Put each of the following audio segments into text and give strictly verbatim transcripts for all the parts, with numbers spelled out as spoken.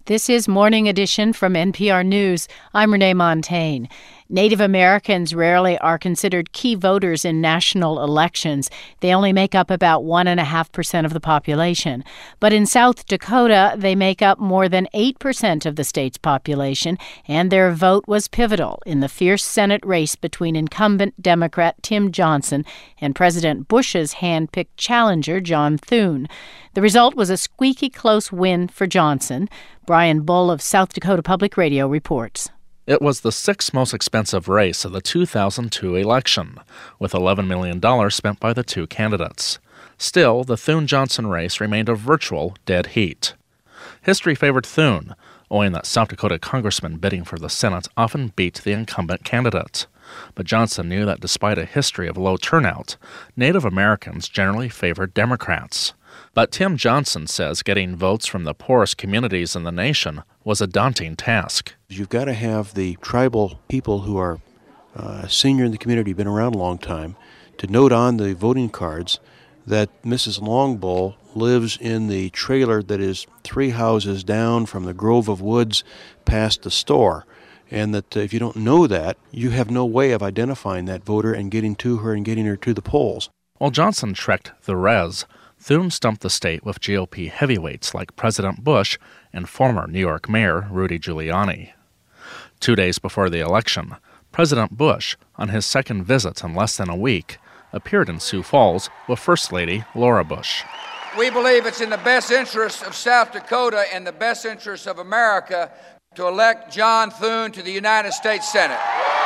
This is Morning Edition from N P R News. I'm Renee Montagne. Native Americans rarely are considered key voters in national elections. They only make up about one point five percent of the population. But in South Dakota, they make up more than eight percent of the state's population, and their vote was pivotal in the fierce Senate race between incumbent Democrat Tim Johnson and President Bush's hand-picked challenger, John Thune. The result was a squeaky close win for Johnson. Brian Bull of South Dakota Public Radio reports. It was the sixth most expensive race of the two thousand two election, with eleven million dollars spent by the two candidates. Still, the Thune-Johnson race remained a virtual dead heat. History favored Thune, owing that South Dakota congressmen bidding for the Senate often beat the incumbent candidate. But Johnson knew that despite a history of low turnout, Native Americans generally favored Democrats. But Tim Johnson says getting votes from the poorest communities in the nation was a daunting task. You've got to have the tribal people who are uh, senior in the community, been around a long time, to note on the voting cards that Missus Longbull lives in the trailer that is three houses down from the grove of woods past the store. And that uh, if you don't know that, you have no way of identifying that voter and getting to her and getting her to the polls. While Johnson trekked the res, Thune stumped the state with G O P heavyweights like President Bush and former New York Mayor Rudy Giuliani. Two days before the election, President Bush, on his second visit in less than a week, appeared in Sioux Falls with First Lady Laura Bush. We believe it's in the best interest of South Dakota and the best interest of America to elect John Thune to the United States Senate.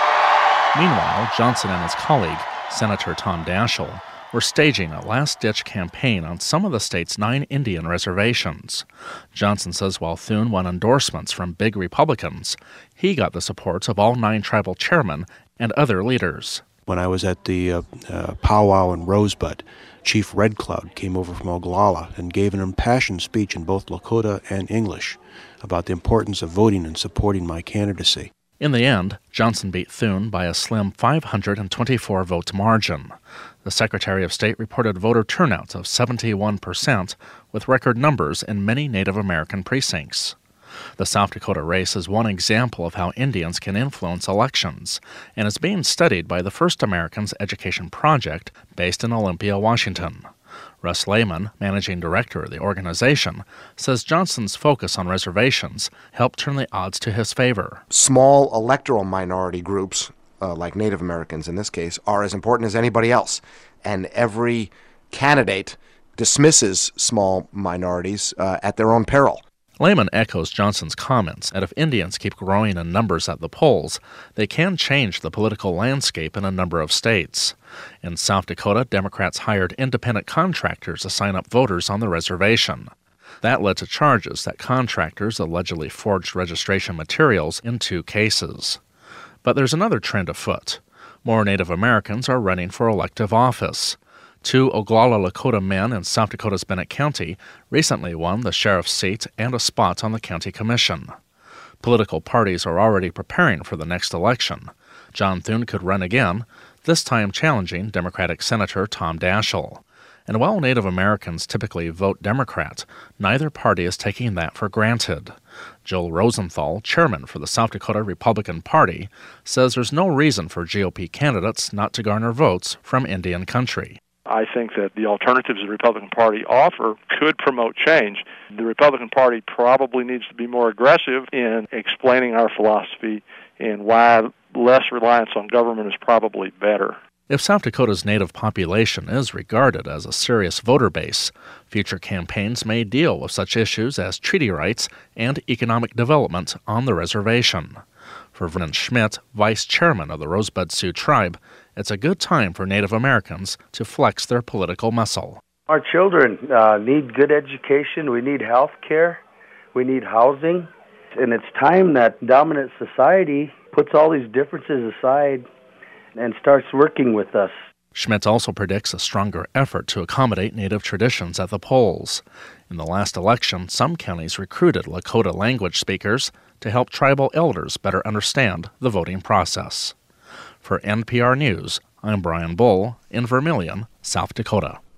Meanwhile, Johnson and his colleague, Senator Tom Daschle, were staging a last-ditch campaign on some of the state's nine Indian reservations. Johnson says while Thune won endorsements from big Republicans, he got the support of all nine tribal chairmen and other leaders. When I was at the uh, uh, powwow in Rosebud, Chief Red Cloud came over from Oglala and gave an impassioned speech in both Lakota and English about the importance of voting and supporting my candidacy. In the end, Johnson beat Thune by a slim five hundred twenty-four vote margin. The Secretary of State reported voter turnout of seventy-one percent, with record numbers in many Native American precincts. The South Dakota race is one example of how Indians can influence elections, and is being studied by the First Americans Education Project based in Olympia, Washington. Russ Lehman, managing director of the organization, says Johnson's focus on reservations helped turn the odds to his favor. Small electoral minority groups, uh, like Native Americans in this case, are as important as anybody else. And every candidate dismisses small minorities uh, at their own peril. Lehman echoes Johnson's comments that if Indians keep growing in numbers at the polls, they can change the political landscape in a number of states. In South Dakota, Democrats hired independent contractors to sign up voters on the reservation. That led to charges that contractors allegedly forged registration materials in two cases. But there's another trend afoot. More Native Americans are running for elective office. Two Oglala Lakota men in South Dakota's Bennett County recently won the sheriff's seat and a spot on the county commission. Political parties are already preparing for the next election. John Thune could run again, this time challenging Democratic Senator Tom Daschle. And while Native Americans typically vote Democrat, neither party is taking that for granted. Joel Rosenthal, chairman for the South Dakota Republican Party, says there's no reason for G O P candidates not to garner votes from Indian country. I think that the alternatives the Republican Party offer could promote change. The Republican Party probably needs to be more aggressive in explaining our philosophy and why less reliance on government is probably better. If South Dakota's native population is regarded as a serious voter base, future campaigns may deal with such issues as treaty rights and economic development on the reservation. For Vernon Schmidt, vice chairman of the Rosebud Sioux Tribe, it's a good time for Native Americans to flex their political muscle. Our children uh, need good education, we need health care, we need housing, and it's time that dominant society puts all these differences aside and starts working with us. Schmidt also predicts a stronger effort to accommodate Native traditions at the polls. In the last election, some counties recruited Lakota language speakers to help tribal elders better understand the voting process. For N P R News, I'm Brian Bull in Vermillion, South Dakota.